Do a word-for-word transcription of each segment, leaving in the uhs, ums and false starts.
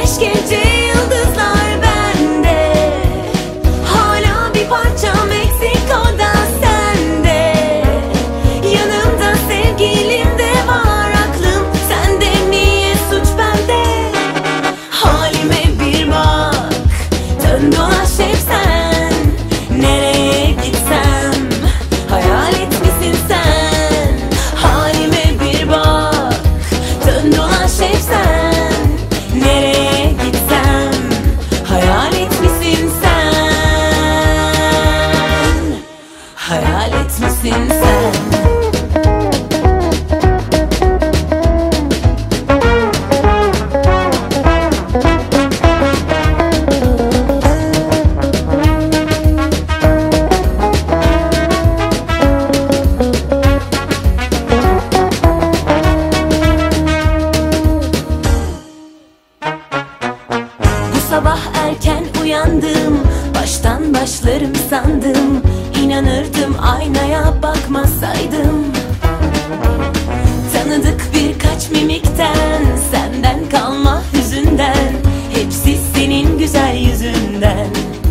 güneş gece yıldızlar bende. Hala bir parçam eksik, o da sende. Yanımda sevgilim de var, aklım sende, niye suç bende? Halime bir bak, dön dolaş hep sen. Nereye gitsem hayalet misin sen? Halime bir bak, dön dolaş hep sen. Nereye gitsem hayalet misin sen? Hayalet misin sen? Sabah erken uyandım, baştan başlarım sandım. İnanırdım aynaya bakmasaydım. Tanıdık birkaç mimikten, senden kalma hüzünden, hepsi senin güzel yüzünden.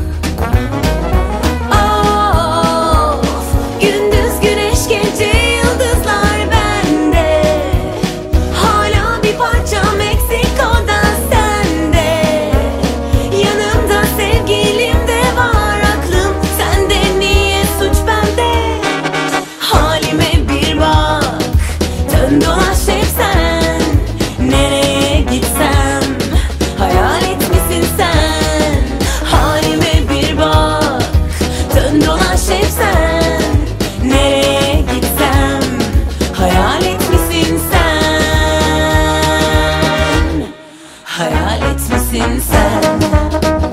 Of, gündüz güneş gece yıldızlar bende. Hala bir parçam eksik, o da sende. Yanımda sevgilim de var, aklım sende, niye suç bende? Halime bir bak, dön dolaş hep sen. Nereye gitsem hayalet misin sen? Halime bir bak, dön dolaş hep sen. Nereye gitsem hayalet misin sen? Hayalet misin sen?